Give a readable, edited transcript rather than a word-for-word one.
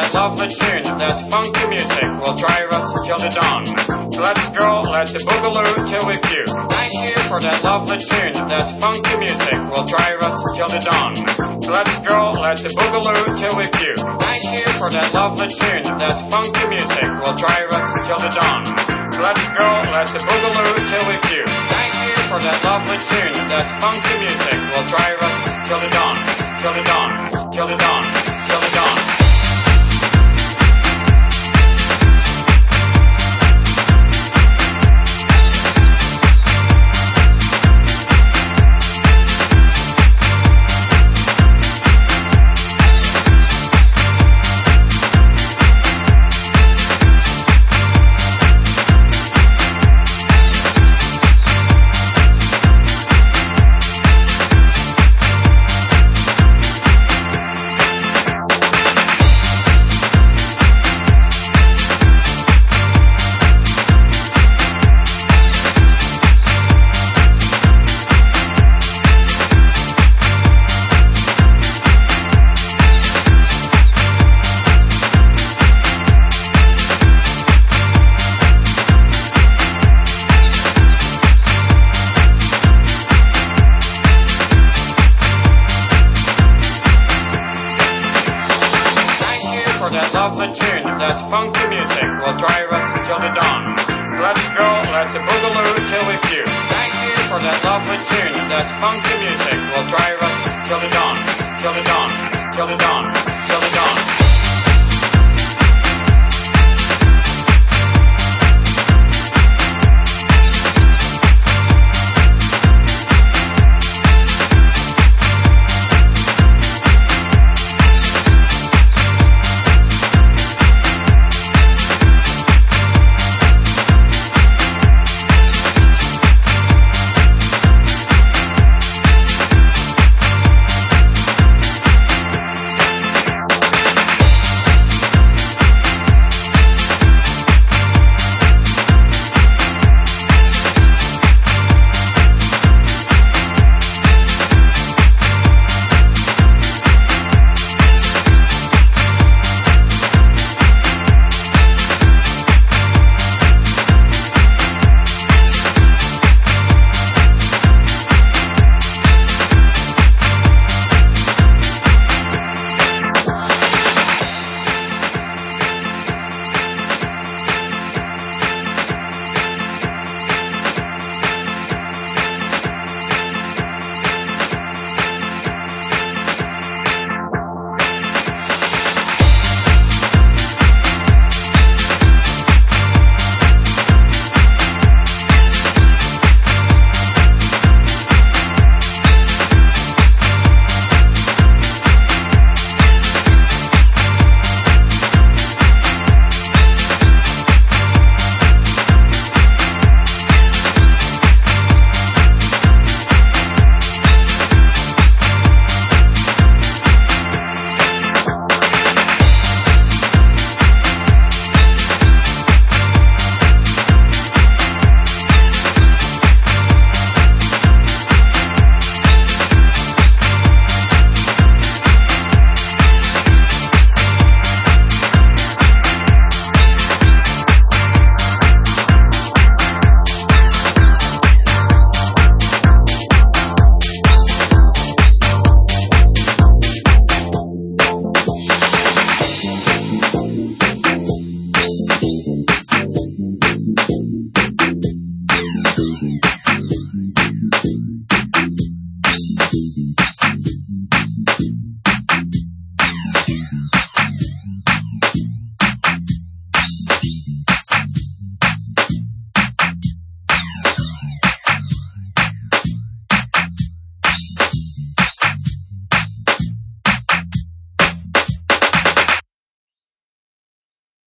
that lovely tune. That funky music will drive us till the dawn. Let's go, let's boogaloo till we puke. Thank you for that lovely tune. That funky music will drive us till the dawn. Let's go, let's boogaloo till we puke. Thank you for that lovely tune. That funky music will drive us till the dawn. Let's go, let's boogaloo till we puke. Thank you for that lovely tune. That funky music will drive us till the dawn. Till the dawn. Till the dawn. Till the dawn. That lovely tune, that funky music will drive us till the dawn. Let's go, let's boogaloo till we puke. Thank you for that lovely tune, that funky music will drive us till the dawn, till the dawn, till the dawn, till the dawn.